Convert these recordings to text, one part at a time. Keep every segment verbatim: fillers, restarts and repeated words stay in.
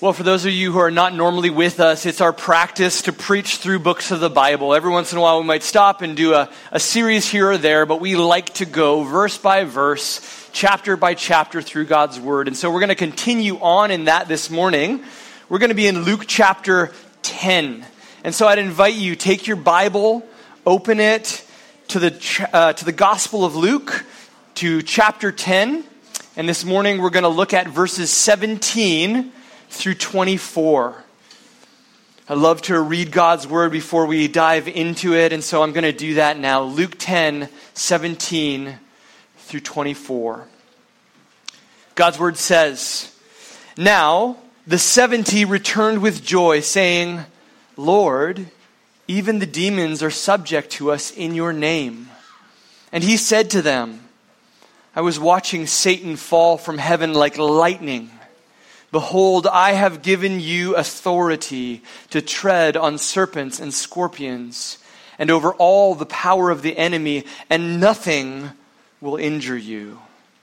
Well, for those of you who are not normally with us, it's our practice to preach through books of the Bible. Every once in a while we might stop and do a, a series here or there, but we like to go verse by verse, chapter by chapter through God's Word. And so we're going to continue on in that this morning. We're going to be in Luke chapter ten. And so I'd invite you, take your Bible, open it to the, uh, to the Gospel of Luke, to chapter ten. And this morning we're going to look at verses seventeen through twenty-four. I love to read God's Word before we dive into it, and so I'm going to do that now. Luke ten, seventeen through twenty-four. God's Word says, "Now the seventy returned with joy, saying, 'Lord, even the demons are subject to us in your name.' And he said to them, 'I was watching Satan fall from heaven like lightning. Behold, I have given you authority to tread on serpents and scorpions, and over all the power of the enemy, and nothing will injure you.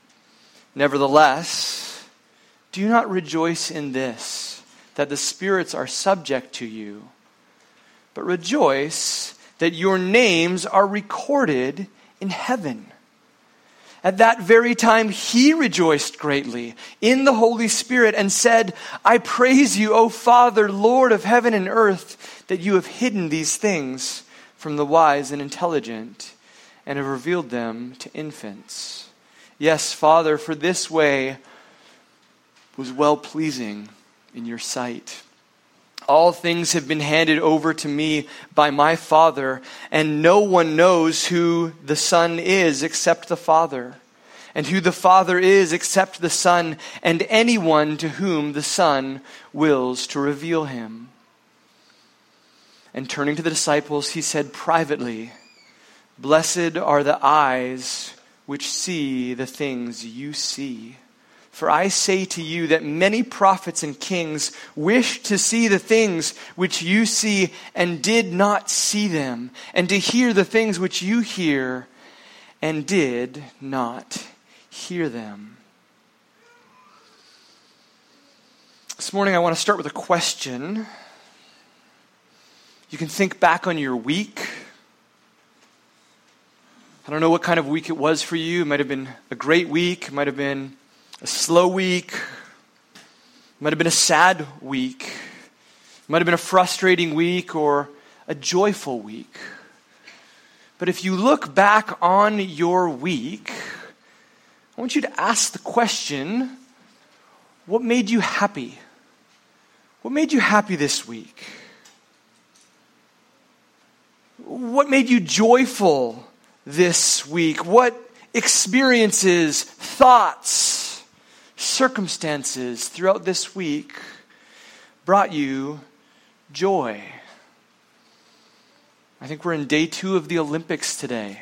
Nevertheless, do not rejoice in this, that the spirits are subject to you, but rejoice that your names are recorded in heaven.' At that very time, he rejoiced greatly in the Holy Spirit and said, 'I praise you, O Father, Lord of heaven and earth, that you have hidden these things from the wise and intelligent and have revealed them to infants. Yes, Father, for this way was well-pleasing in your sight. All things have been handed over to me by my Father, and no one knows who the Son is except the Father, and who the Father is except the Son, and anyone to whom the Son wills to reveal him.' And turning to the disciples, he said privately, 'Blessed are the eyes which see the things you see. For I say to you that many prophets and kings wished to see the things which you see and did not see them, and to hear the things which you hear and did not hear them.'" This morning I want to start with a question. You can think back on your week. I don't know what kind of week it was for you. It might have been a great week. It might have been a slow week. It might have been a sad week. It might have been a frustrating week or a joyful week. But if you look back on your week, I want you to ask the question, what made you happy? What made you happy this week? What made you joyful this week? What experiences, thoughts, circumstances throughout this week brought you joy? I think we're in day two of the Olympics today.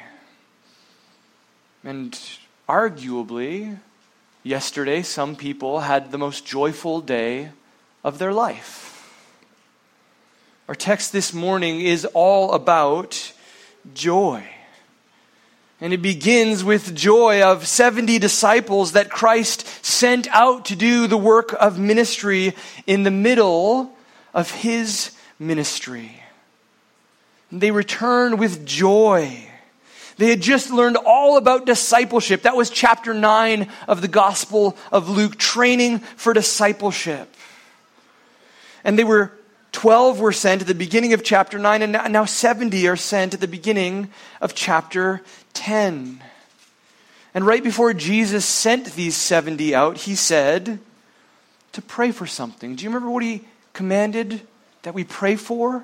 And arguably, yesterday, some people had the most joyful day of their life. Our text this morning is all about joy. And it begins with joy of seventy disciples that Christ sent out to do the work of ministry in the middle of his ministry. And they returned with joy. They had just learned all about discipleship. That was chapter nine of the Gospel of Luke, training for discipleship. And they were twelve were sent at the beginning of chapter nine, and now seventy are sent at the beginning of chapter ten. And right before Jesus sent these seventy out, he said to pray for something. Do you remember what he commanded that we pray for?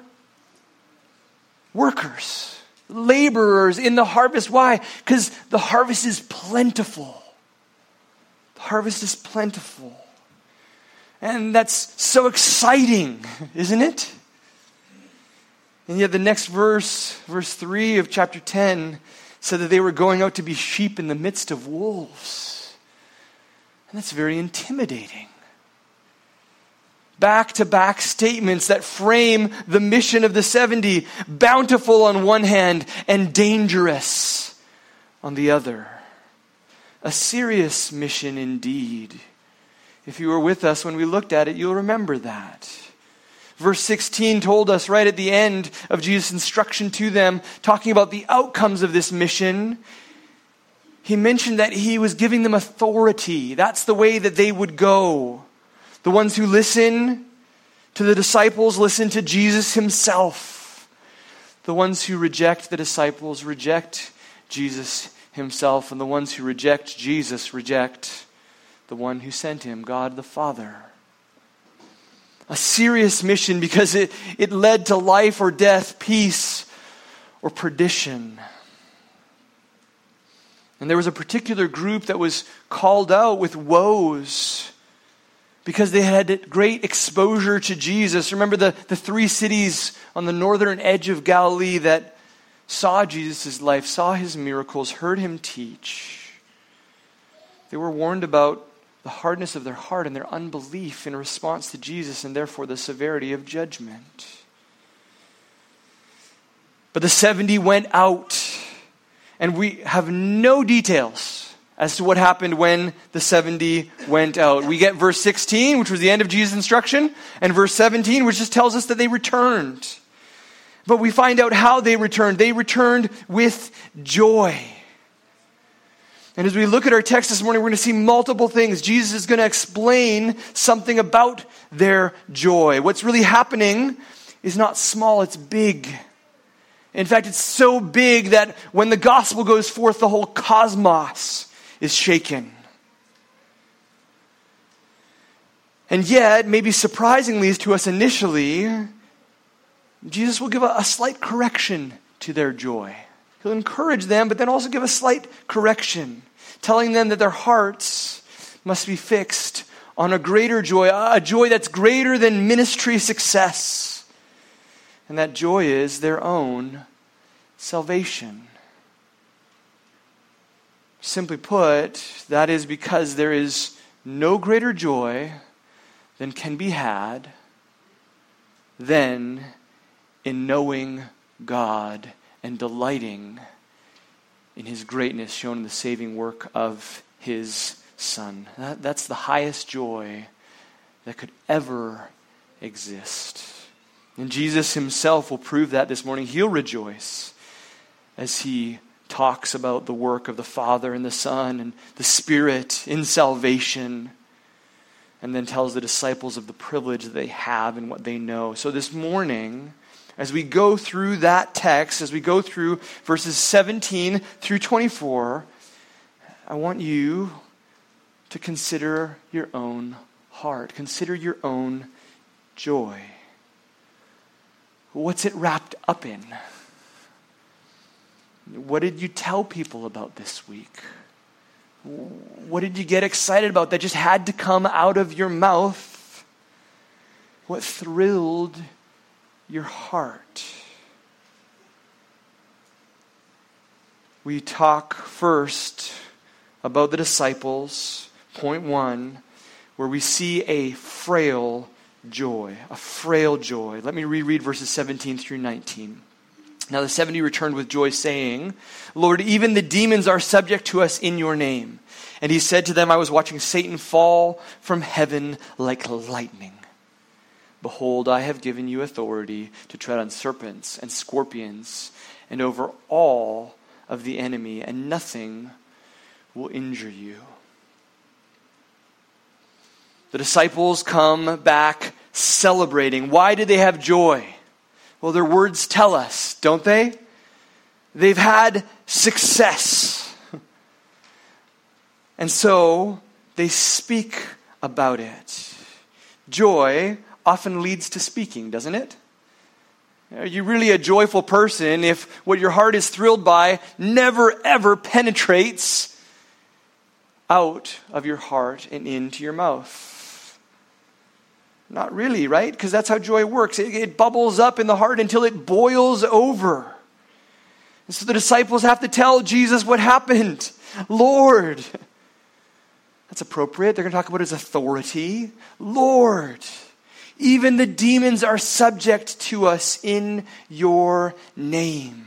Workers, laborers in the harvest. Why? Because the harvest is plentiful. The harvest is plentiful. And that's so exciting, isn't it? And yet the next verse, verse three of chapter ten, said that they were going out to be sheep in the midst of wolves. And that's very intimidating. Back-to-back statements that frame the mission of the seventy, bountiful on one hand and dangerous on the other. A serious mission indeed. If you were with us when we looked at it, you'll remember that. Verse sixteen told us right at the end of Jesus' instruction to them, talking about the outcomes of this mission, he mentioned that he was giving them authority. That's the way that they would go. The ones who listen to the disciples listen to Jesus himself. The ones who reject the disciples reject Jesus himself. And the ones who reject Jesus reject the one who sent him, God the Father. A serious mission because it, it led to life or death, peace or perdition. And there was a particular group that was called out with woes because they had great exposure to Jesus. Remember the, the three cities on the northern edge of Galilee that saw Jesus' life, saw his miracles, heard him teach. They were warned about the hardness of their heart and their unbelief in response to Jesus, and therefore the severity of judgment. But the seventy went out, and we have no details as to what happened when the seventy went out. We get verse sixteen, which was the end of Jesus' instruction, and verse seventeen, which just tells us that they returned. But we find out how they returned. They returned with joy. And as we look at our text this morning, we're going to see multiple things. Jesus is going to explain something about their joy. What's really happening is not small, it's big. In fact, it's so big that when the gospel goes forth, the whole cosmos is shaken. And yet, maybe surprisingly to us initially, Jesus will give a, a slight correction to their joy. He'll encourage them, but then also give a slight correction, telling them that their hearts must be fixed on a greater joy, a joy that's greater than ministry success. And that joy is their own salvation. Simply put, that is because there is no greater joy than can be had than in knowing God and delighting in his greatness shown in the saving work of his Son. That, that's the highest joy that could ever exist. And Jesus himself will prove that this morning. He'll rejoice as he talks about the work of the Father and the Son and the Spirit in salvation, and then tells the disciples of the privilege that they have and what they know. So this morning, as we go through that text, as we go through verses seventeen through twenty-four, I want you to consider your own heart. Consider your own joy. What's it wrapped up in? What did you tell people about this week? What did you get excited about that just had to come out of your mouth? What thrilled your heart? We talk first about the disciples, point one, where we see a frail joy, a frail joy. Let me reread verses seventeen through nineteen. Now the seventy returned with joy, saying, Lord, even the demons are subject to us in your name. And he said to them, I was watching Satan fall from heaven like lightning. Behold, I have given you authority to tread on serpents and scorpions and over all of the enemy, and nothing will injure you. The disciples come back celebrating. Why did they have joy? Well, their words tell us, don't they? They've had success. And so they speak about it. Joy often leads to speaking, doesn't it? Are you really a joyful person if what your heart is thrilled by never ever penetrates out of your heart and into your mouth? Not really, right? Because that's how joy works. It, it bubbles up in the heart until it boils over. And so the disciples have to tell Jesus what happened. Lord. That's appropriate. They're going to talk about his authority. Lord. Even the demons are subject to us in your name.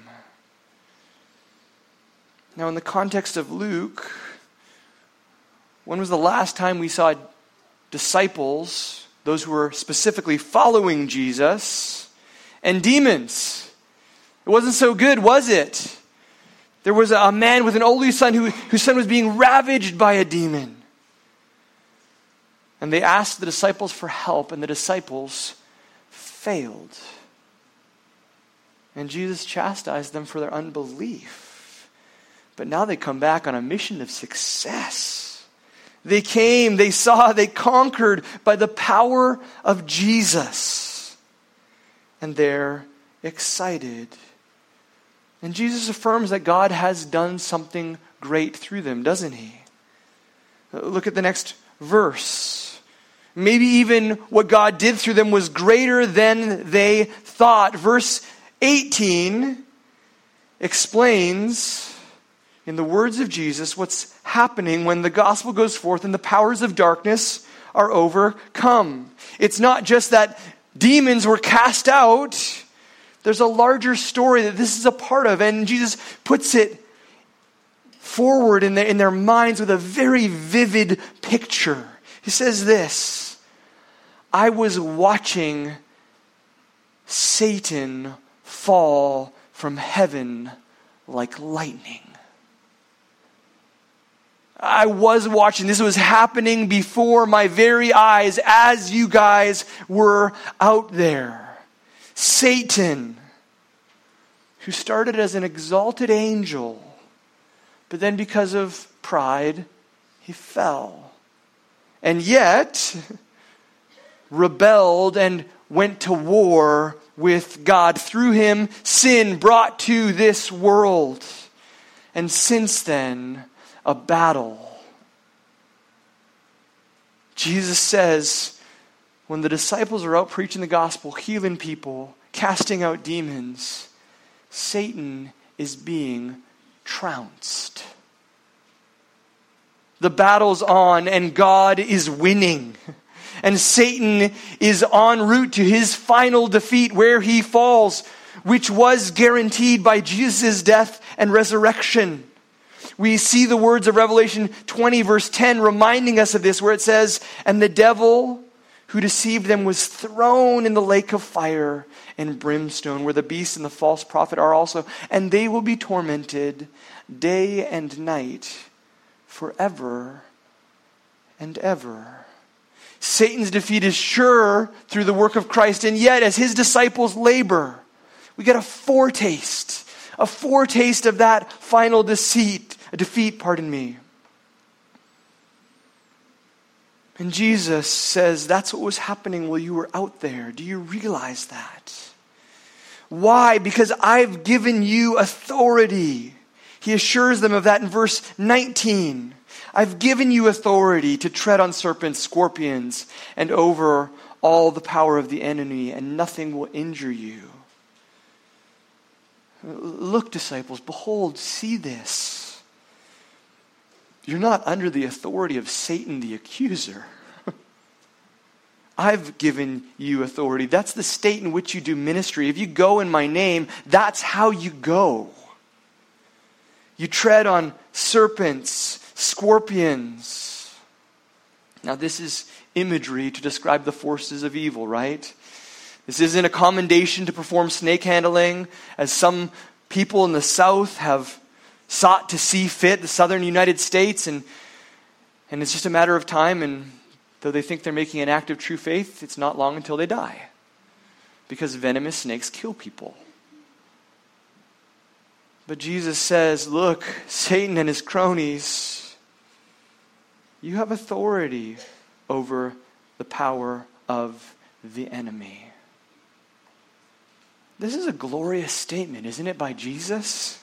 Now, in the context of Luke, when was the last time we saw disciples, those who were specifically following Jesus, and demons. It wasn't so good, was it? There was a man with an only son who, whose son was being ravaged by a demon. And they asked the disciples for help, and the disciples failed. And Jesus chastised them for their unbelief. But now they come back on a mission of success. They came, they saw, they conquered by the power of Jesus. And they're excited. And Jesus affirms that God has done something great through them, doesn't he? Look at the next verse. Maybe even what God did through them was greater than they thought. Verse eighteen explains, in the words of Jesus, what's happening when the gospel goes forth and the powers of darkness are overcome. It's not just that demons were cast out. There's a larger story that this is a part of, and Jesus puts it forward in their, in their minds with a very vivid picture. He says this: I was watching Satan fall from heaven like lightning. I was watching. This was happening before my very eyes as you guys were out there. Satan, who started as an exalted angel, but then because of pride, he fell. And yet, rebelled and went to war with God. Through him, sin brought to this world. And since then, a battle. Jesus says, when the disciples are out preaching the gospel, healing people, casting out demons, Satan is being trounced. The battle's on and God is winning. And Satan is en route to his final defeat where he falls, which was guaranteed by Jesus' death and resurrection. We see the words of Revelation twenty verse ten reminding us of this, where it says, and the devil who deceived them was thrown in the lake of fire and brimstone, where the beast and the false prophet are also, and they will be tormented day and night forever and ever. Satan's defeat is sure through the work of Christ, and yet as his disciples labor, we get a foretaste, a foretaste of that final deceit, defeat, pardon me. And Jesus says, that's what was happening while you were out there. Do you realize that? Why? Because I've given you authority. He assures them of that in verse nineteen. I've given you authority to tread on serpents, scorpions, and over all the power of the enemy, and nothing will injure you. Look, disciples, behold, see this. You're not under the authority of Satan the accuser. I've given you authority. That's the state in which you do ministry. If you go in my name, that's how you go. You tread on serpents, scorpions. Now this is imagery to describe the forces of evil, right? This isn't a commendation to perform snake handling, as some people in the South have sought to see fit, the southern United States, and and it's just a matter of time, and though they think they're making an act of true faith, it's not long until they die. Because venomous snakes kill people. But Jesus says, look, Satan and his cronies, you have authority over the power of the enemy. This is a glorious statement, isn't it, by Jesus?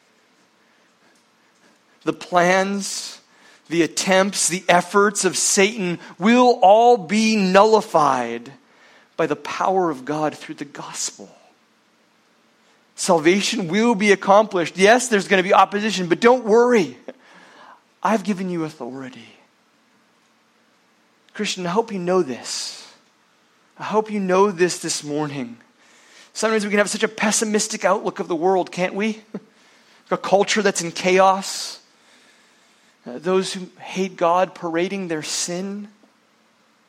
The plans, the attempts, the efforts of Satan will all be nullified by the power of God through the gospel. Salvation will be accomplished. Yes, there's going to be opposition, but don't worry. I've given you authority. Christian, I hope you know this. I hope you know this this morning. Sometimes we can have such a pessimistic outlook of the world, can't we? A culture that's in chaos. Uh, those who hate God parading their sin.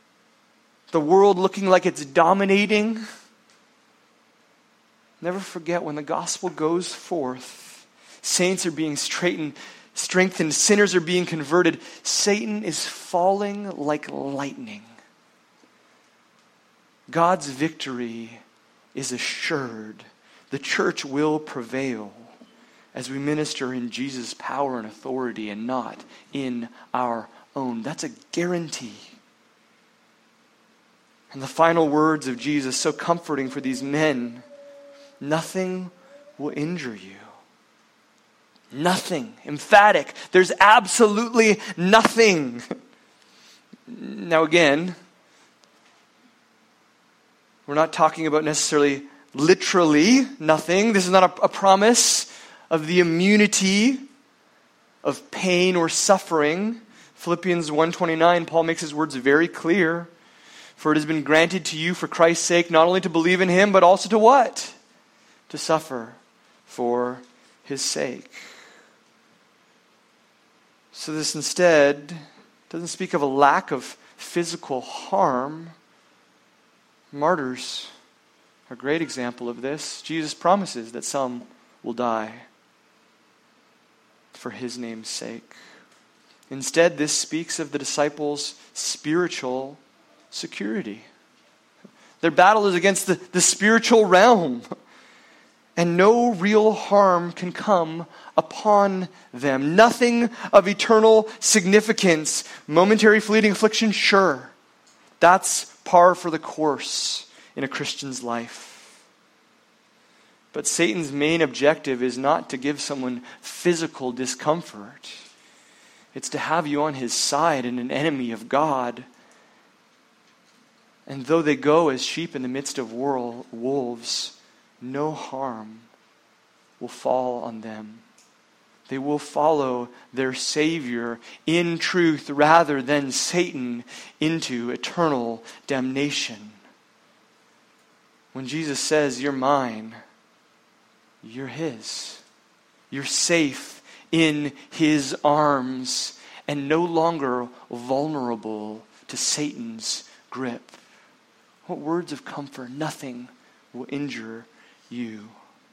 the world looking like it's dominating. Never forget, when the gospel goes forth, saints are being straightened, strengthened, sinners are being converted. Satan is falling like lightning. God's victory is assured. The church will prevail as we minister in Jesus' power and authority and not in our own. That's a guarantee. And the final words of Jesus, so comforting for these men: nothing will injure you. Nothing. Emphatic. There's absolutely nothing. Now again, we're not talking about necessarily literally nothing. This is not a, a promise of the immunity of pain or suffering. Philippians one twenty-nine, Paul makes his words very clear. For it has been granted to you for Christ's sake not only to believe in him, but also to what? To suffer for his sake. So this instead doesn't speak of a lack of physical harm. Martyrs are a great example of this. Jesus promises that some will die for his name's sake. Instead, this speaks of the disciples' spiritual security. Their battle is against the, the spiritual realm. And no real harm can come upon them. Nothing of eternal significance. Momentary fleeting affliction, sure. That's par for the course in a Christian's life. But Satan's main objective is not to give someone physical discomfort. It's to have you on his side and an enemy of God. And though they go as sheep in the midst of wolves, no harm will fall on them. They will follow their Savior in truth rather than Satan into eternal damnation. When Jesus says, "You're mine," you're his. You're safe in his arms and no longer vulnerable to Satan's grip. What words of comfort. Nothing will injure you.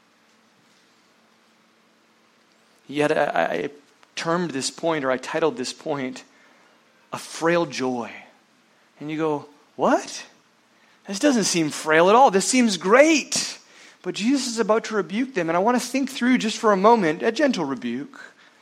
Yet I, I termed this point, or I titled this point, "A Frail Joy." And you go, what? This doesn't seem frail at all. This seems great. But Jesus is about to rebuke them, and I want to think through just for a moment, a gentle rebuke.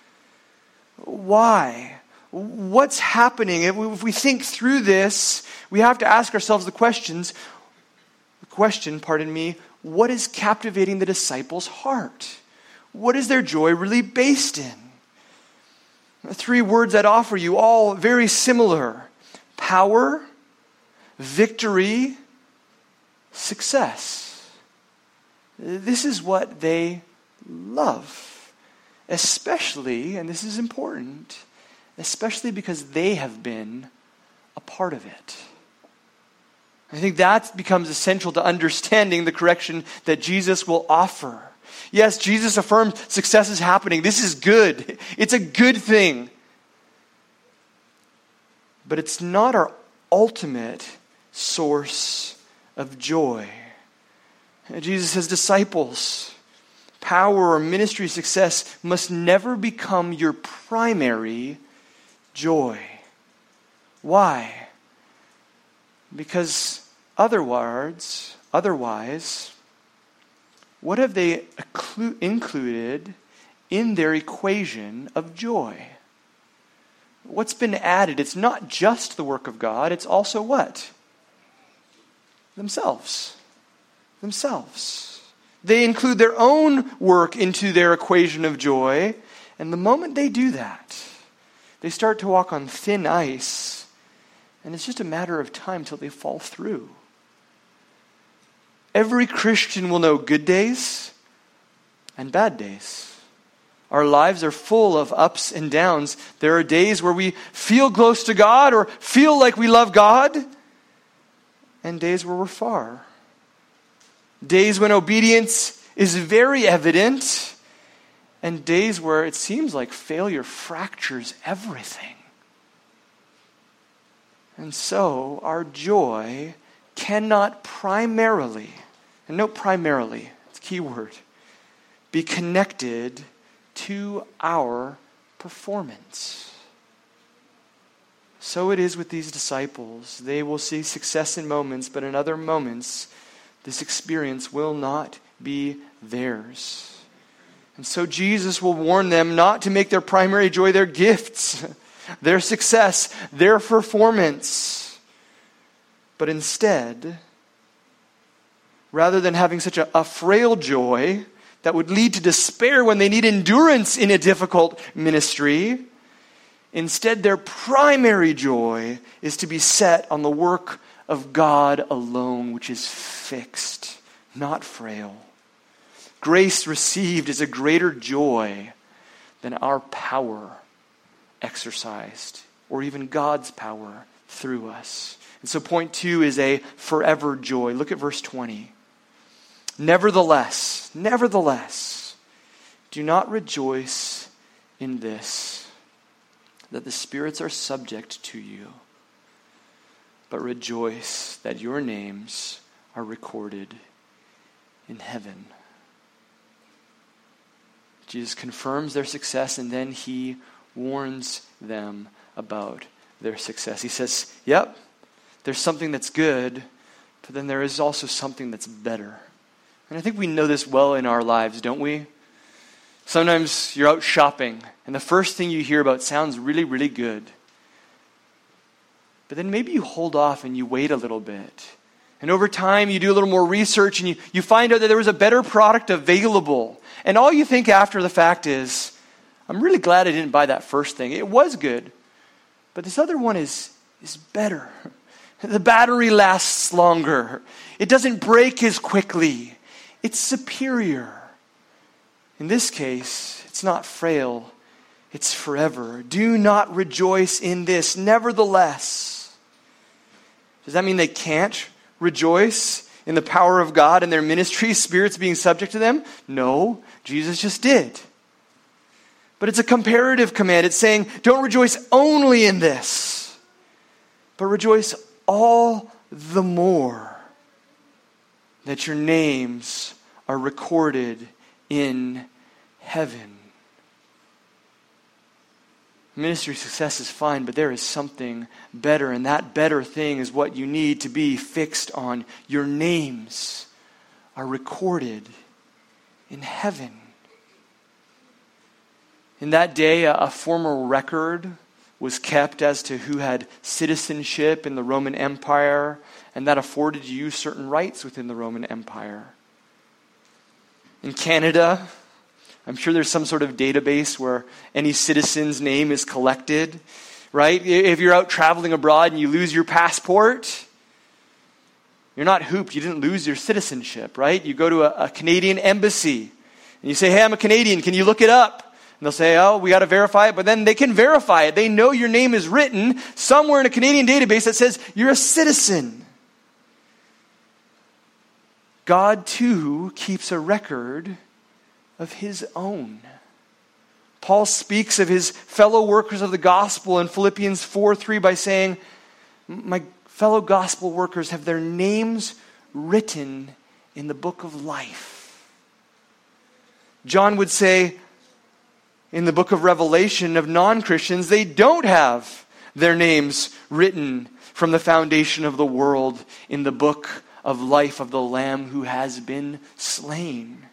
Why? What's happening? If we, if we think through this, we have to ask ourselves the questions. The question, pardon me, what is captivating the disciples' heart? What is their joy really based in? The three words I'd offer you, all very similar. Power, victory, success. This is what they love. Especially, and this is important, especially because they have been a part of it. I think that becomes essential to understanding the correction that Jesus will offer. Yes, Jesus affirmed success is happening. This is good. It's a good thing. But it's not our ultimate source of joy. Jesus says, disciples, power or ministry success must never become your primary joy. Why? Because otherwise, otherwise, what have they occlu- included in their equation of joy? What's been added? It's not just the work of God, it's also what? Themselves. Themselves. They include their own work into their equation of joy, and the moment they do that, they start to walk on thin ice, and it's just a matter of time till they fall through. Every Christian will know good days and bad days. Our lives are full of ups and downs. There are days where we feel close to God or feel like we love God, and days where we're far. Days when obedience is very evident, and days where it seems like failure fractures everything. And so our joy cannot primarily, and note primarily, it's a key word, be connected to our performance. So it is with these disciples. They will see success in moments, but in other moments, this experience will not be theirs. And so Jesus will warn them not to make their primary joy their gifts, their success, their performance, but instead, rather than having such a, a frail joy that would lead to despair when they need endurance in a difficult ministry, instead their primary joy is to be set on the work of God alone, which is fixed, not frail. Grace received is a greater joy than our power exercised, or even God's power through us. And so point two is a forever joy. Look at verse twenty. Nevertheless, nevertheless, do not rejoice in this, that the spirits are subject to you, but rejoice that your names are recorded in heaven. Jesus confirms their success, and then he warns them about their success. He says, yep, there's something that's good, but then there is also something that's better. And I think we know this well in our lives, don't we? Sometimes you're out shopping, and the first thing you hear about sounds really, really good. But then maybe you hold off and you wait a little bit. And over time, you do a little more research, and you, you find out that there was a better product available. And all you think after the fact is, I'm really glad I didn't buy that first thing. It was good. But this other one is, is better. The battery lasts longer. It doesn't break as quickly. It's superior. In this case, it's not frail. It's forever. Do not rejoice in this. Nevertheless. Does that mean they can't rejoice in the power of God and their ministry, spirits being subject to them? No, Jesus just did. But it's a comparative command. It's saying, don't rejoice only in this, but rejoice all the more that your names are recorded in heaven. Ministry success is fine, but there is something better, and that better thing is what you need to be fixed on. Your names are recorded in heaven. In that day, a, a formal record was kept as to who had citizenship in the Roman Empire, and that afforded you certain rights within the Roman Empire. In Canada, I'm sure there's some sort of database where any citizen's name is collected, right? If you're out traveling abroad and you lose your passport, you're not hooped. You didn't lose your citizenship, right? You go to a, a Canadian embassy and you say, hey, I'm a Canadian. Can you look it up? And they'll say, oh, we got to verify it. But then they can verify it. They know your name is written somewhere in a Canadian database that says you're a citizen. God, too, keeps a record of his own. Paul speaks of his fellow workers of the gospel in Philippians four three by saying, my fellow gospel workers have their names written in the book of life. John would say in the book of Revelation of non-Christians, they don't have their names written from the foundation of the world in the book of life of the Lamb who has been slain.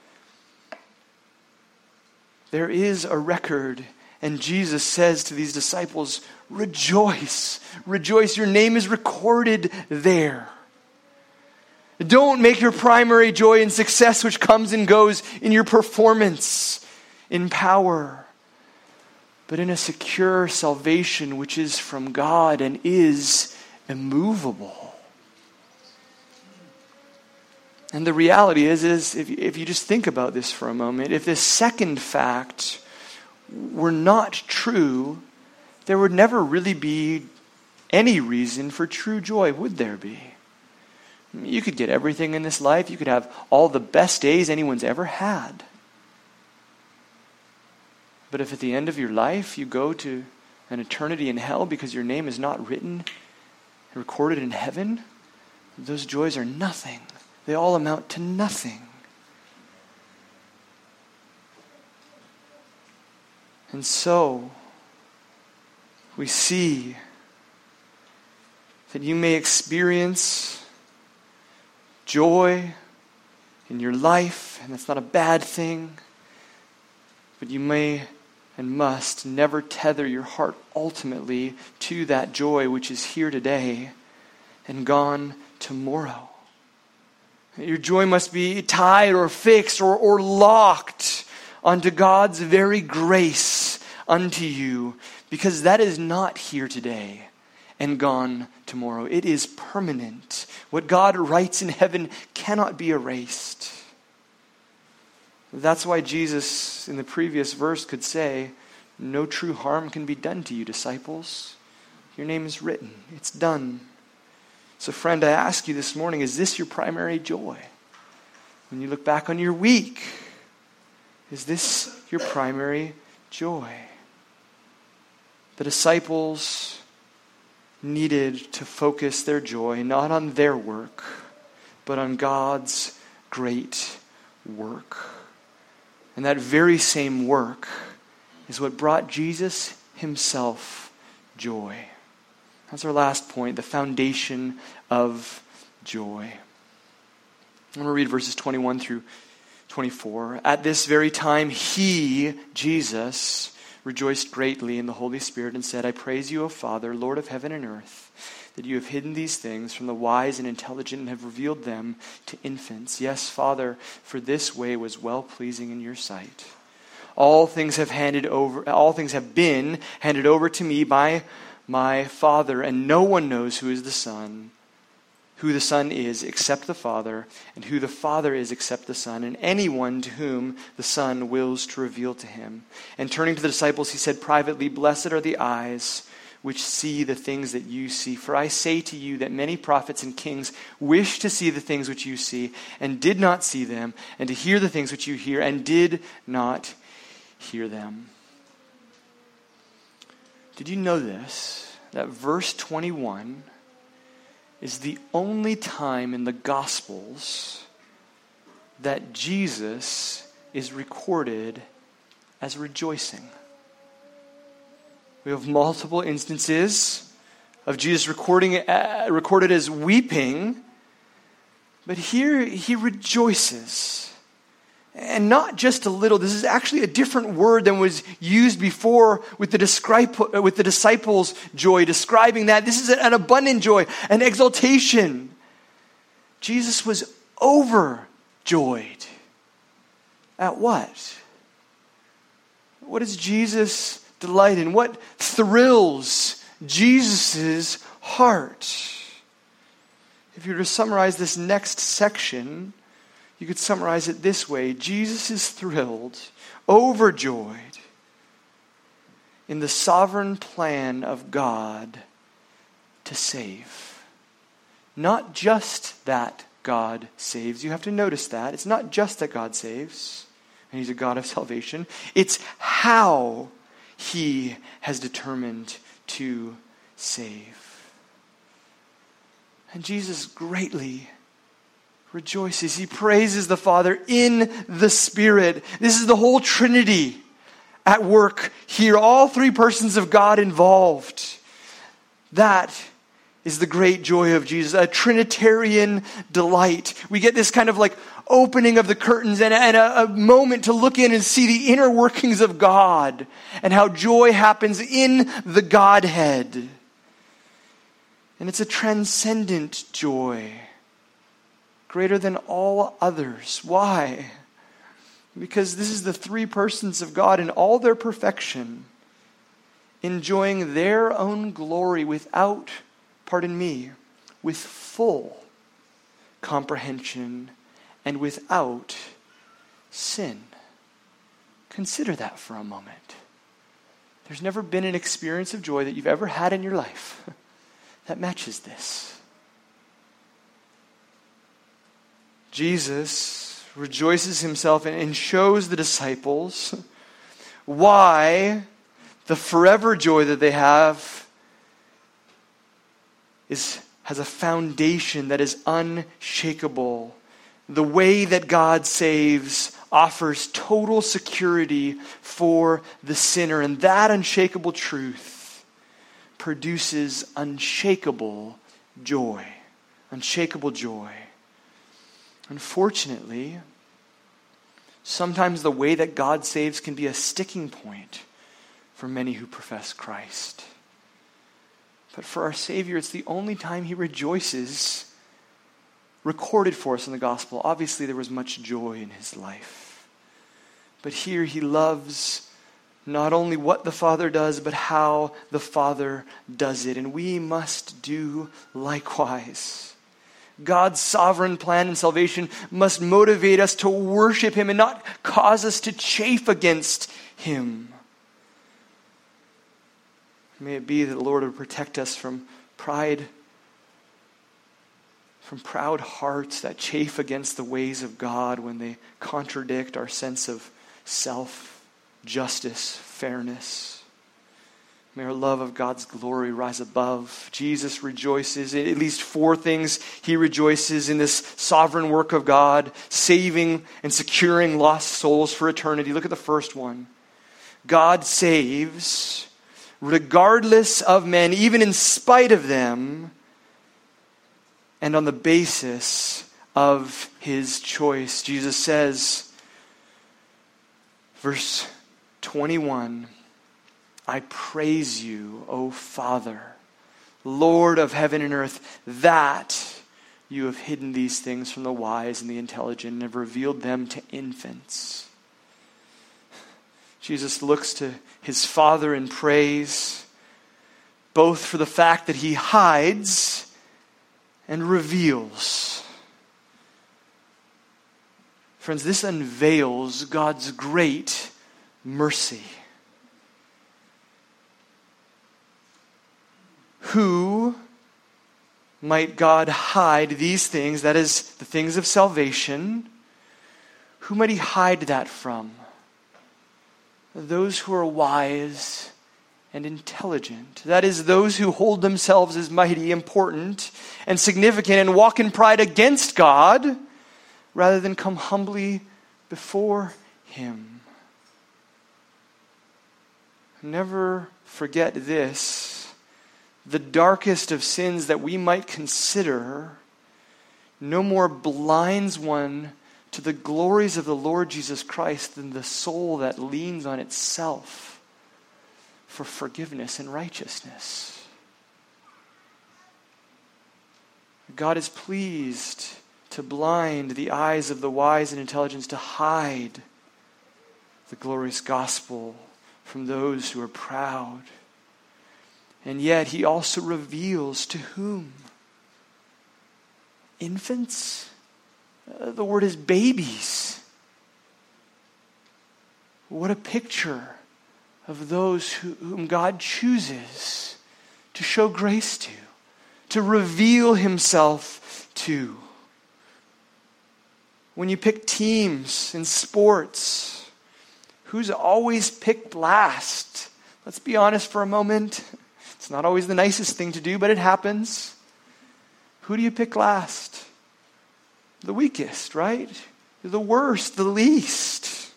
There is a record, and Jesus says to these disciples, rejoice, rejoice, your name is recorded there. Don't make your primary joy in success which comes and goes in your performance, in power, but in a secure salvation which is from God and is immovable. And the reality is, is if, if you just think about this for a moment, if this second fact were not true, there would never really be any reason for true joy, would there be? You could get everything in this life. You could have all the best days anyone's ever had. But if at the end of your life you go to an eternity in hell because your name is not written recorded in heaven, those joys are nothing. They all amount to nothing. And so, we see that you may experience joy in your life, and that's not a bad thing, but you may and must never tether your heart ultimately to that joy which is here today and gone tomorrow. Your joy must be tied or fixed or, or locked onto God's very grace unto you, because that is not here today and gone tomorrow. It is permanent. What God writes in heaven cannot be erased. That's why Jesus, in the previous verse, could say, no true harm can be done to you, disciples. Your name is written. It's done. So friend, I ask you this morning, is this your primary joy? When you look back on your week, is this your primary joy? The disciples needed to focus their joy not on their work, but on God's great work. And that very same work is what brought Jesus himself joy. That's our last point, the foundation of joy. I'm going to read verses twenty-one through twenty-four. At this very time, he, Jesus, rejoiced greatly in the Holy Spirit and said, I praise you, O Father, Lord of heaven and earth, that you have hidden these things from the wise and intelligent and have revealed them to infants. Yes, Father, for this way was well-pleasing in your sight. All things have handed over, all things have been handed over to me by my Father, and no one knows who is the Son, who the Son is except the Father, and who the Father is except the Son, and anyone to whom the Son wills to reveal to him. And turning to the disciples, he said privately, Blessed are the eyes which see the things that you see. For I say to you that many prophets and kings wish to see the things which you see, and did not see them, and to hear the things which you hear, and did not hear them. Did you know this? That verse twenty-one is the only time in the Gospels that Jesus is recorded as rejoicing. We have multiple instances of Jesus recording, uh, recorded as weeping, but here he rejoices. And not just a little. This is actually a different word than was used before with the, describe, with the disciples' joy, describing that. This is an abundant joy, an exaltation. Jesus was overjoyed. At what? What does Jesus delight in? What thrills Jesus' heart? If you were to summarize this next section, you could summarize it this way. Jesus is thrilled, overjoyed in the sovereign plan of God to save. Not just that God saves. You have to notice that. It's not just that God saves, and he's a God of salvation. It's how he has determined to save. And Jesus greatly rejoices. He praises the Father in the Spirit. This is the whole Trinity at work here. All three persons of God involved. That is the great joy of Jesus. A Trinitarian delight. We get this kind of like opening of the curtains and, and a, a moment to look in and see the inner workings of God and how joy happens in the Godhead. And it's a transcendent joy. Greater than all others. Why? Because this is the three persons of God in all their perfection, enjoying their own glory without, pardon me, with full comprehension and without sin. Consider that for a moment. There's never been an experience of joy that you've ever had in your life that matches this. Jesus rejoices himself and shows the disciples why the forever joy that they have is, has a foundation that is unshakable. The way that God saves offers total security for the sinner, and that unshakable truth produces unshakable joy. Unshakable joy. Unfortunately, sometimes the way that God saves can be a sticking point for many who profess Christ. But for our Savior, it's the only time he rejoices recorded for us in the gospel. Obviously, there was much joy in his life. But here he loves not only what the Father does, but how the Father does it. And we must do likewise. God's sovereign plan in salvation must motivate us to worship him and not cause us to chafe against him. May it be that the Lord would protect us from pride, from proud hearts that chafe against the ways of God when they contradict our sense of self, justice, fairness. May our love of God's glory rise above. Jesus rejoices in at least four things. He rejoices in this sovereign work of God, saving and securing lost souls for eternity. Look at the first one. God saves regardless of men, even in spite of them, and on the basis of his choice. Jesus says, verse twenty-one, I praise you, O Father, Lord of heaven and earth, that you have hidden these things from the wise and the intelligent and have revealed them to infants. Jesus looks to his Father in praise, both for the fact that he hides and reveals. Friends, this unveils God's great mercy. Who might God hide these things, that is, the things of salvation? Who might he hide that from? Those who are wise and intelligent. That is, those who hold themselves as mighty, important, and significant and walk in pride against God rather than come humbly before him. Never forget this. The darkest of sins that we might consider no more blinds one to the glories of the Lord Jesus Christ than the soul that leans on itself for forgiveness and righteousness. God is pleased to blind the eyes of the wise and intelligent, to hide the glorious gospel from those who are proud. And yet he also reveals to whom? Infants? Uh, the word is babies. What a picture of those who, whom God chooses to show grace to, to reveal himself to. When you pick teams in sports, who's always picked last? Let's be honest for a moment. It's not always the nicest thing to do, but it happens. Who do you pick last? The weakest, right? The worst, the least.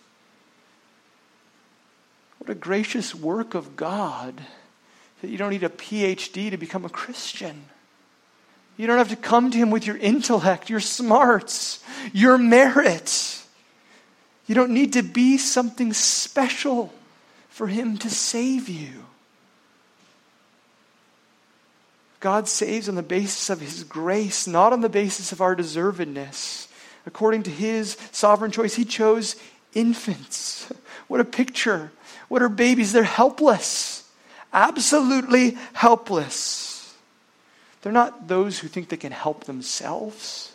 What a gracious work of God that you don't need a P H D to become a Christian. You don't have to come to him with your intellect, your smarts, your merit. You don't need to be something special for him to save you. God saves on the basis of his grace, not on the basis of our deservedness. According to his sovereign choice, he chose infants. What a picture. What are babies? They're helpless. Absolutely helpless. They're not those who think they can help themselves.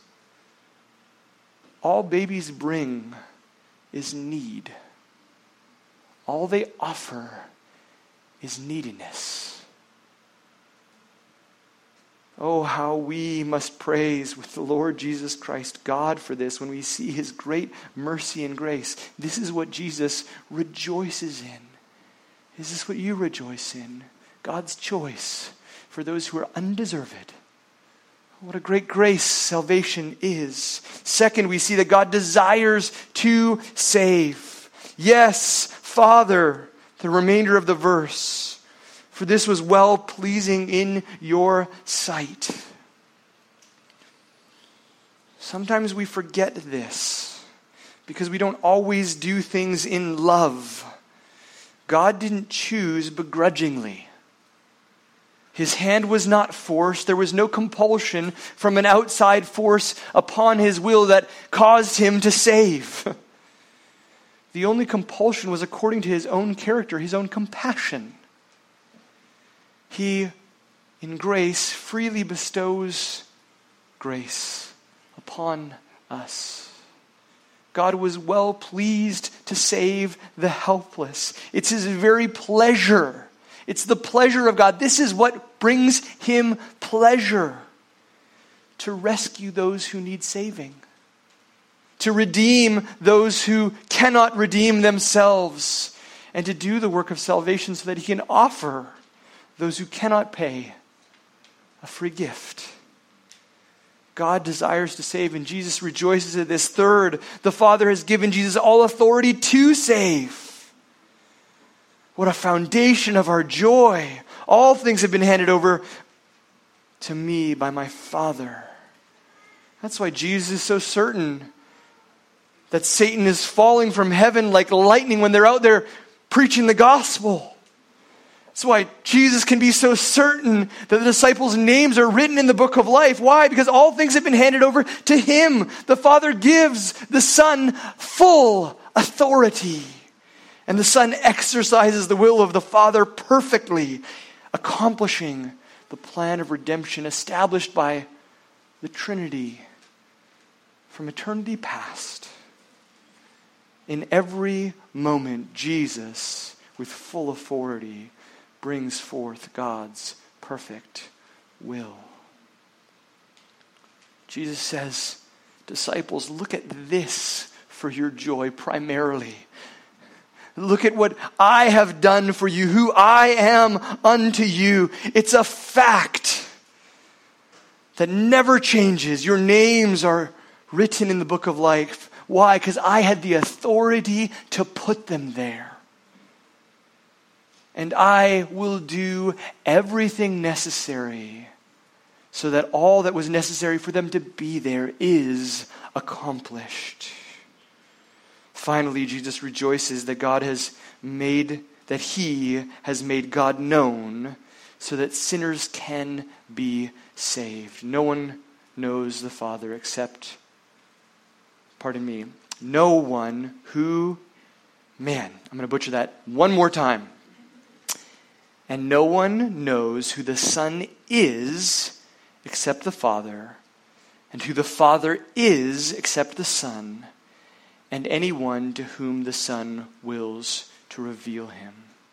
All babies bring is need. All they offer is neediness. Oh, how we must praise with the Lord Jesus Christ, God, for this when we see his great mercy and grace. This is what Jesus rejoices in. Is this what you rejoice in? God's choice for those who are undeserved, What a great grace salvation is. Second, we see that God desires to save. Yes, Father, the remainder of the verse, for this was well-pleasing in your sight. Sometimes we forget this because we don't always do things in love. God didn't choose begrudgingly. His hand was not forced. There was no compulsion from an outside force upon his will that caused him to save. The only compulsion was according to his own character, his own compassion. He, in grace, freely bestows grace upon us. God was well pleased to save the helpless. It's his very pleasure. It's the pleasure of God. This is what brings him pleasure. To rescue those who need saving. To redeem those who cannot redeem themselves. And to do the work of salvation so that he can offer those who cannot pay a free gift. God desires to save, and Jesus rejoices at this. Third, the Father has given Jesus all authority to save. What a foundation of our joy. All things have been handed over to me by my Father. That's why Jesus is so certain that Satan is falling from heaven like lightning when they're out there preaching the gospel. That's why Jesus can be so certain that the disciples' names are written in the book of life. Why? Because all things have been handed over to him. The Father gives the Son full authority. And the Son exercises the will of the Father perfectly, accomplishing the plan of redemption established by the Trinity from eternity past. In every moment, Jesus, with full authority, brings forth God's perfect will. Jesus says, disciples, look at this for your joy primarily. Look at what I have done for you, who I am unto you. It's a fact that never changes. Your names are written in the book of life. Why? Because I had the authority to put them there. And I will do everything necessary so that all that was necessary for them to be there is accomplished. Finally, Jesus rejoices that God has made, that he has made God known so that sinners can be saved. No one knows the Father except, pardon me, no one who, man, I'm going to butcher that one more time. And no one knows who the Son is except the Father, and who the Father is except the Son, and anyone to whom the Son wills to reveal him.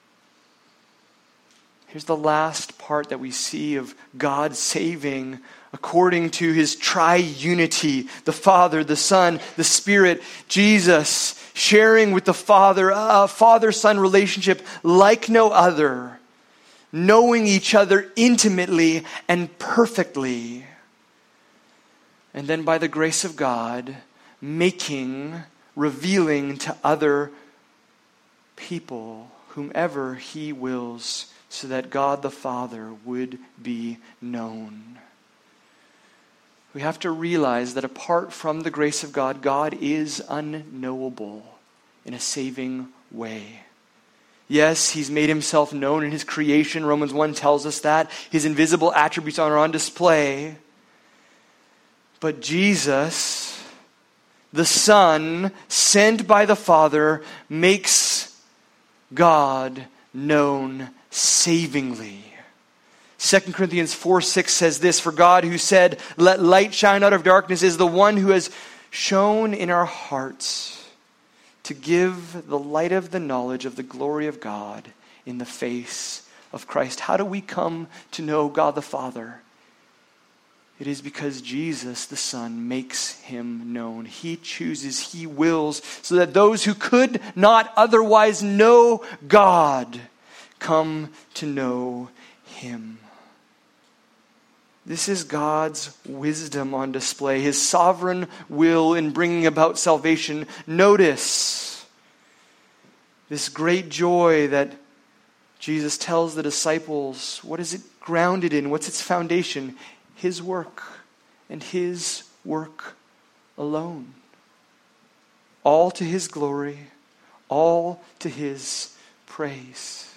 Here's the last part that we see of God saving according to his triunity, the Father, the Son, the Spirit, Jesus sharing with the Father, a Father-Son relationship like no other, knowing each other intimately and perfectly. And then by the grace of God, making, revealing to other people, whomever he wills, so that God the Father would be known. We have to realize that apart from the grace of God, God is unknowable in a saving way. Yes, he's made himself known in his creation. Romans one tells us that. His invisible attributes are on display. But Jesus, the Son, sent by the Father, makes God known savingly. Second Corinthians four six says this, for God who said, let light shine out of darkness, is the one who has shone in our hearts to give the light of the knowledge of the glory of God in the face of Christ. How do we come to know God the Father? It is because Jesus, the Son, makes him known. He chooses, he wills, so that those who could not otherwise know God come to know him. This is God's wisdom on display, his sovereign will in bringing about salvation. Notice this great joy that Jesus tells the disciples. What is it grounded in? What's its foundation? His work and his work alone. All to his glory, all to his praise.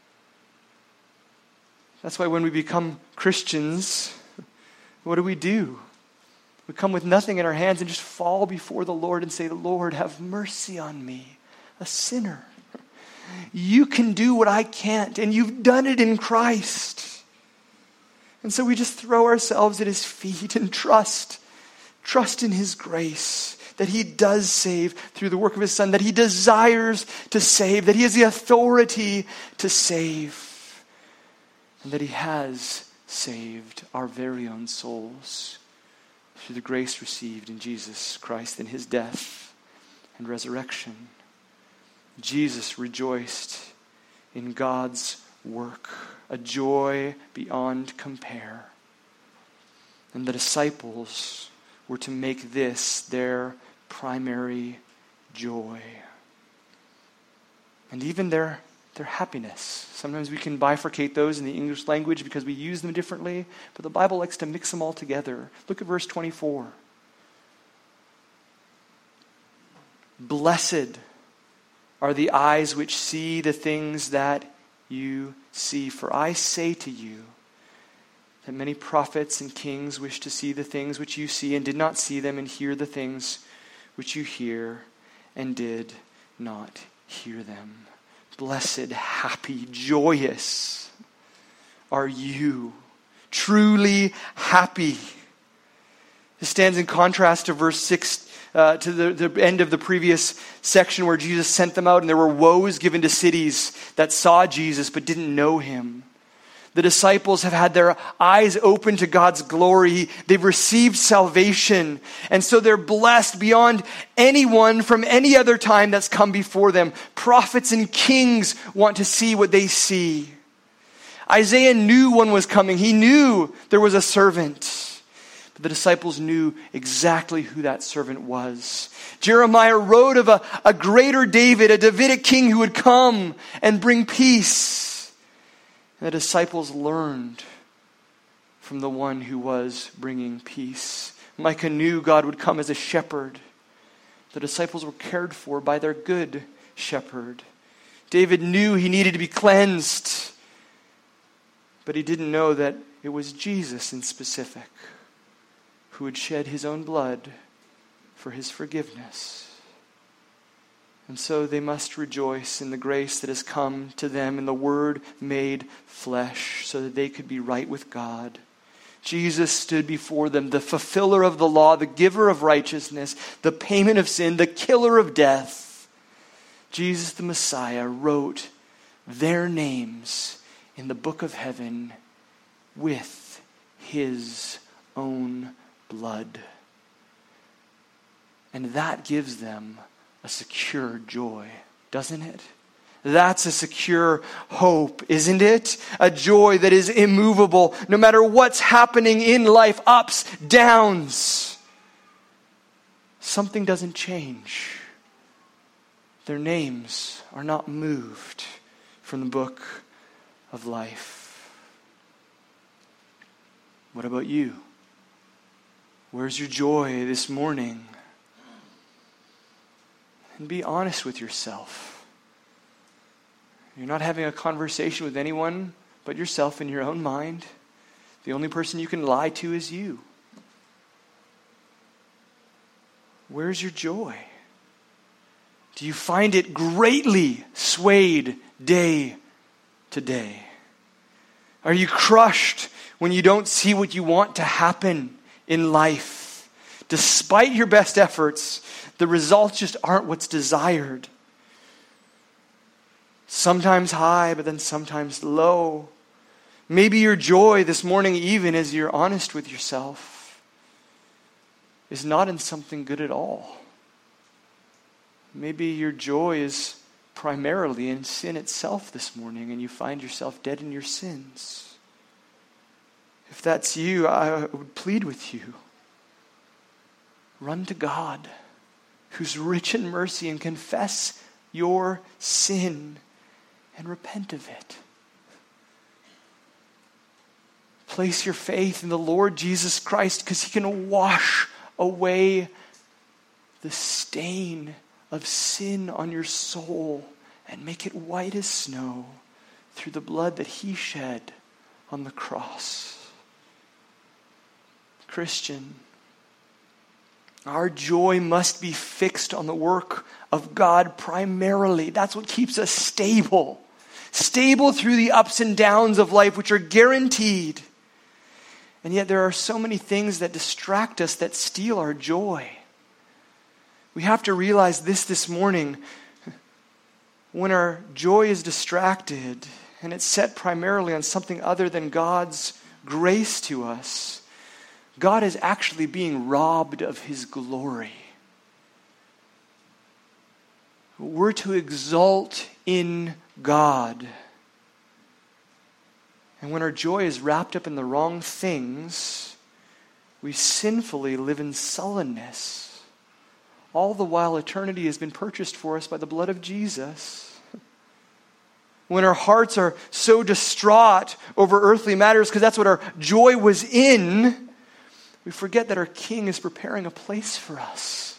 That's why when we become Christians, what do we do? We come with nothing in our hands and just fall before the Lord and say, Lord, have mercy on me, a sinner. You can do what I can't, and you've done it in Christ. And so we just throw ourselves at his feet and trust, trust in his grace, that he does save through the work of his Son, that he desires to save, that he has the authority to save, and that he has saved our very own souls through the grace received in Jesus Christ in his death and resurrection. Jesus rejoiced in God's work, a joy beyond compare. And the disciples were to make this their primary joy. And even their, their happiness. Sometimes we can bifurcate those in the English language because we use them differently, but the Bible likes to mix them all together. Look at verse twenty-four. Blessed are the eyes which see the things that you see. For I say to you that many prophets and kings wish to see the things which you see and did not see them, and hear the things which you hear and did not hear them. Blessed, happy, joyous are you. Truly happy. This stands in contrast to verse six, Uh, to the, the end of the previous section where Jesus sent them out, and there were woes given to cities that saw Jesus but didn't know him. The disciples have had their eyes open to God's glory. They've received salvation, and so they're blessed beyond anyone from any other time that's come before them. Prophets and kings want to see what they see. Isaiah knew one was coming. He knew there was a servant. But the disciples knew exactly who that servant was. Jeremiah wrote of a, a greater David, a Davidic king who would come and bring peace. And the disciples learned from the one who was bringing peace. Micah knew God would come as a shepherd. The disciples were cared for by their good shepherd. David knew he needed to be cleansed, but he didn't know that it was Jesus in specific who would shed his own blood for his forgiveness. And so they must rejoice in the grace that has come to them in the Word made flesh so that they could be right with God. Jesus stood before them, the fulfiller of the law, the giver of righteousness, the payment of sin, the killer of death. Jesus the Messiah wrote their names in the book of heaven with his own blood. And that gives them a secure joy, doesn't it? That's a secure hope, isn't it? A joy that is immovable, no matter what's happening in life, ups, downs. Something doesn't change. Their names are not moved from the book of life. What about you? Where's your joy this morning? And be honest with yourself. You're not having a conversation with anyone but yourself in your own mind. The only person you can lie to is you. Where's your joy? Do you find it greatly swayed day to day? Are you crushed when you don't see what you want to happen in life? Despite your best efforts, the results just aren't what's desired. Sometimes high, but then sometimes low. Maybe your joy this morning, even as you're honest with yourself, is not in something good at all. Maybe your joy is primarily in sin itself this morning, and you find yourself dead in your sins. If that's you, I would plead with you. Run to God, who's rich in mercy, and confess your sin and repent of it. Place your faith in the Lord Jesus Christ, because he can wash away the stain of sin on your soul and make it white as snow through the blood that he shed on the cross. Christian, our joy must be fixed on the work of God primarily. That's what keeps us stable. Stable through the ups and downs of life, which are guaranteed. And yet there are so many things that distract us, that steal our joy. We have to realize this this morning. When our joy is distracted and it's set primarily on something other than God's grace to us, God is actually being robbed of his glory. We're to exult in God. And when our joy is wrapped up in the wrong things, we sinfully live in sullenness. All the while eternity has been purchased for us by the blood of Jesus. When our hearts are so distraught over earthly matters, because that's what our joy was in, we forget that our King is preparing a place for us.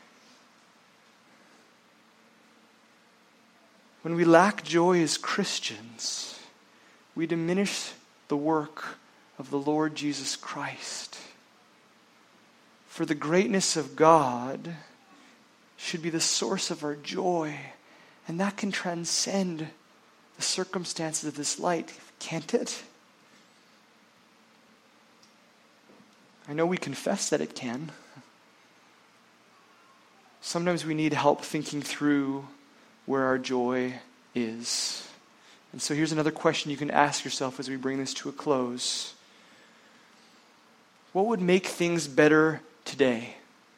When we lack joy as Christians, we diminish the work of the Lord Jesus Christ. For the greatness of God should be the source of our joy, and that can transcend the circumstances of this life, can't it? I know we confess that it can. Sometimes we need help thinking through where our joy is. And so here's another question you can ask yourself as we bring this to a close. What would make things better today?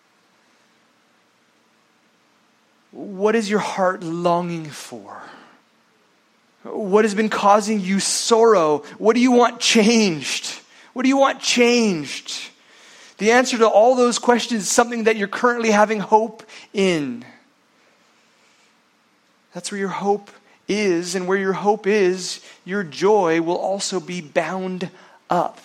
What is your heart longing for? What has been causing you sorrow? What do you want changed? What do you want changed? The answer to all those questions is something that you're currently having hope in. That's where your hope is, and where your hope is, your joy will also be bound up.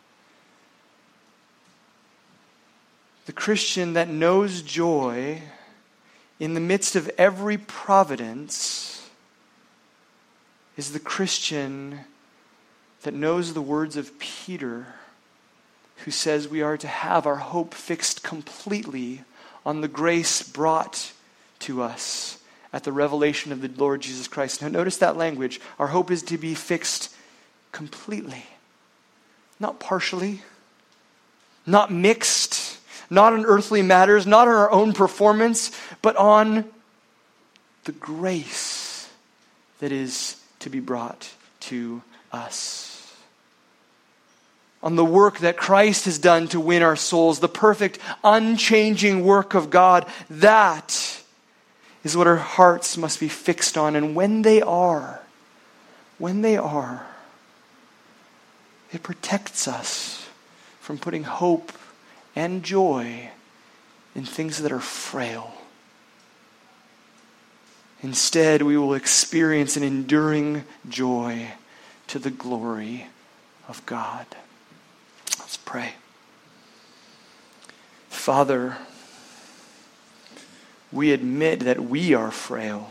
The Christian that knows joy in the midst of every providence is the Christian that knows the words of Peter, who says we are to have our hope fixed completely on the grace brought to us at the revelation of the Lord Jesus Christ. Now notice that language. Our hope is to be fixed completely. Not partially. Not mixed. Not on earthly matters. Not on our own performance. But on the grace that is to be brought to us. On the work that Christ has done to win our souls. The perfect, unchanging work of God. That is what our hearts must be fixed on. And when they are, when they are, it protects us from putting hope and joy in things that are frail. Instead, we will experience an enduring joy to the glory of God. Let's pray. Father, we admit that we are frail.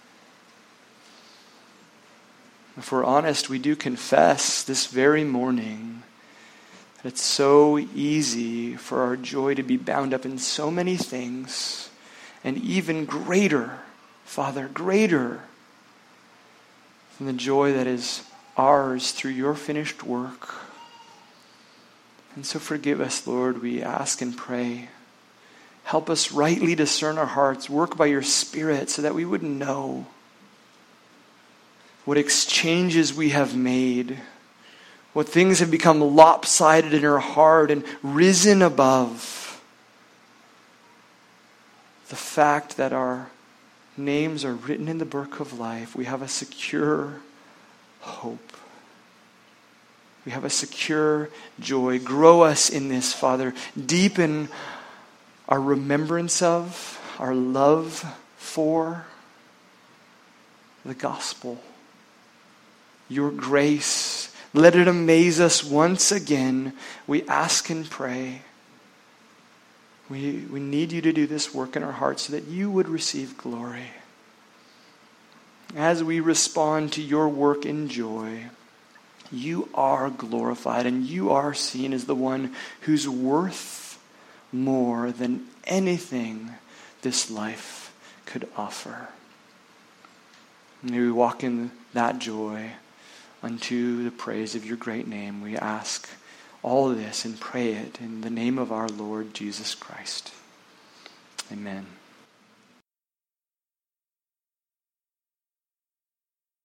If we're honest, we do confess this very morning that it's so easy for our joy to be bound up in so many things, and even greater, Father, greater than the joy that is ours through your finished work. And so forgive us, Lord, we ask and pray. Help us rightly discern our hearts. Work by your Spirit so that we would know what exchanges we have made, what things have become lopsided in our heart and risen above the fact that our names are written in the book of life. We have a secure hope. We have a secure joy. Grow us in this, Father. Deepen our remembrance of, our love for the gospel. Your grace. Let it amaze us once again. We ask and pray. We, we need you to do this work in our hearts so that you would receive glory. As we respond to your work in joy, you are glorified and you are seen as the one who's worth more than anything this life could offer. May we walk in that joy unto the praise of your great name. We ask all this and pray it in the name of our Lord Jesus Christ. Amen.